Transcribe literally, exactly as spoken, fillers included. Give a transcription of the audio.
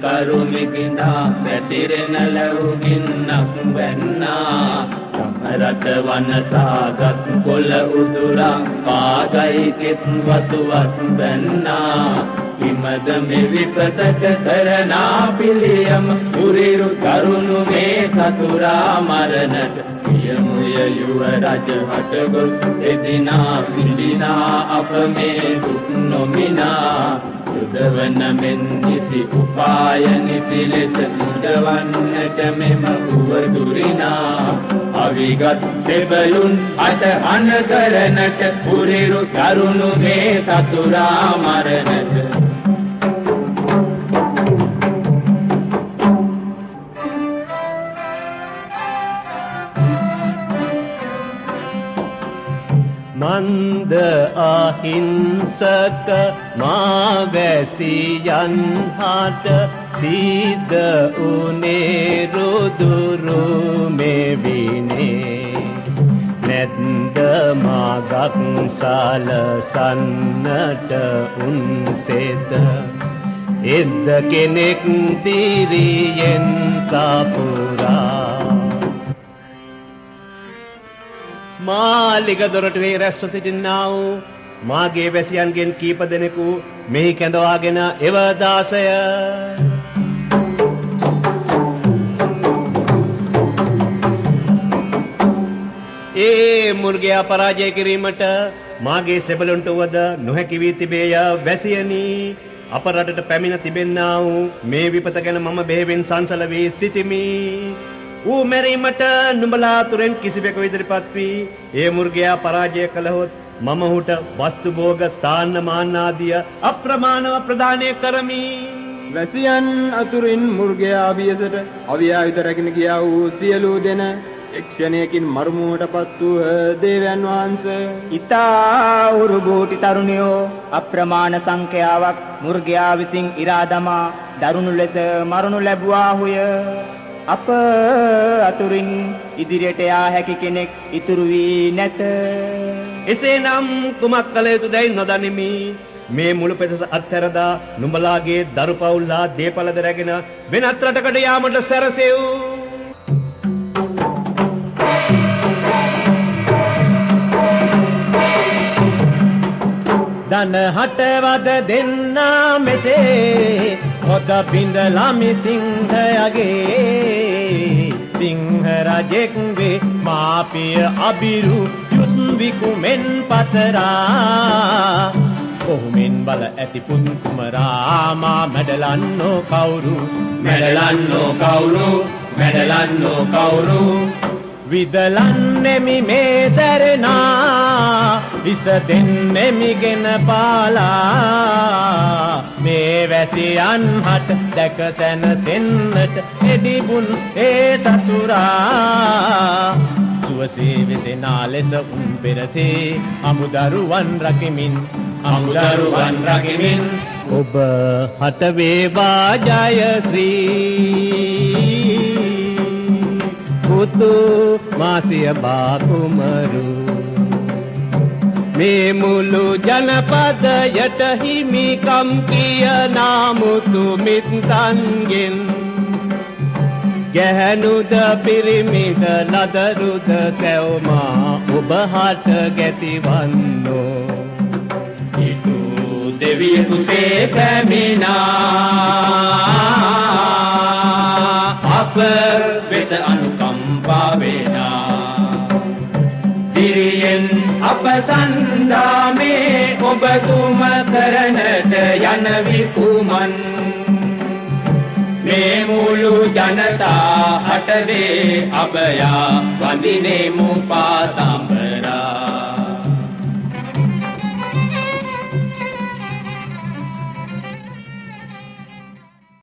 කරුමිකිඳා පැතිරෙන ලැබුගින්නක් වැන්නා රට වනසා ගස් කොළ උදුරා පාගයි කෙත් වතු වස් වැන්නා කිමද මේ විපතට කරනා පිළියම උරිරු කරුණු මේ සතුරා මරණට පියමුය යුව රජ හට ගොස් එදිනා පිළිනා අප මේ දුක් නොමිනා යුදවන මෙන් නිසි උපාය නිසි ලෙස උදවන්නට මෙම උවදුරිනා අවිගත් සෙබළුන් අට අන කරනට උරිරු කරුණු මේ සතුරා මරණට මන්ද අහිංසක මාවැසියන් හට සිද්ධ උනේ රුදුරු මෙවිනේ නැත්ද මාගක් සලසන්නට උන්සෙද එද්ද කෙනෙක් දිරියෙන් සපුරා මාලිග දොරටුවේ රැස්ව සිටින්නා වූ මාගේ වැසියන්ගෙන් කීප දෙනෙකු මෙහි කැඳවාගෙන එව දාසය ඒ මුර්ගයා පරාජය කිරීමට මාගේ සෙබළුන්ට වද නොහැකි වී තිබේය වැසියනි අප රටට පැමිණ තිබෙන්නා වූ මේ විපත ගැන මම බෙහෙවින් සංසල වී සිටිමි ඌ මැරීමට නුඹලා තුරෙන් කිසිවෙකු ඉදිරිපත් වී ඒ මුර්ගයා පරාජය කළහොත් මම ඔහුට වස්තු භෝග තාන්න මාන්න ආදිය අප්‍රමාණව ප්‍රදානය කරමි. වැසියන් අතුරින් මුර්ගයා අභියසට අවියායුධ රැගෙන ගියා වූ සියලු දෙන එක්ෂණයකින් මරුමුවටපත් වූ දේවයන් වහන්සේ ඉතා උරුබෝටි තරුණයෝ අප්‍රමාණ සංඛ්‍යාවක් මුර්ගයා විසින් ඉරා දමා දරුණු ලෙස මරණු ලැබුවාහුය. අප අතුරින් ඉදිරියට යා හැකි කෙනෙක් ඉතුරු වී නැත. එසේනම් කුමක් කළ යුතුදැයි නොදනිමි. මේ මුළු පෙදෙස අත්හැරදා නුඹලාගේ දරු පවුල්ලා දේපලද රැගෙන වෙනත් රටකට යාමට සැරසෙව්. දන හටවද දෙන්නා මෙසේ හොද බිඳලමි සිංහයගේ සිංහ රජෙක් වේ මාපිය අබිරු යුත් විකුමෙන් පතරා කොහොමෙන් බල ඇති පුත් කුමරා මා මැඩලන්නෝ කවුරු මැඩලන්නෝ කවුරු මැඩලන්නෝ කවුරු විදලන්නෙමි මේ සැරෙනා විස දෙන්නෙමිගෙන පාලා මේ වැසියන් හට දැක සැනසෙන්නට එඩිබුන් ඒ සතුරා සුවසේ වෙසෙනා ලෙස උන් පෙරසේ අමුදරුවන් රකිමින් අමුදරුවන් රකිමින් ඔබ හට වේවා ජය ශ්‍රී පුතු මාසිය බාකුමරු මේ මුළු ජනපදයට හිමිකම් කියනා මුතු මිත්තන්ගෙන් ගැහැණුද පිරිමිද ලදරුද සැවමා ඔබ හට ගැතිවන්නෝ ඉටු දෙවියකුසේ පැමිණා අප වෙත අනුකම්පා වේනා දිරියෙන් අප සන්දාමේ ඔබ තුම කරනට යන විකුමන් මේ මුළු ජනතා හටදේ අබයා වඳිනෙමු පාතම්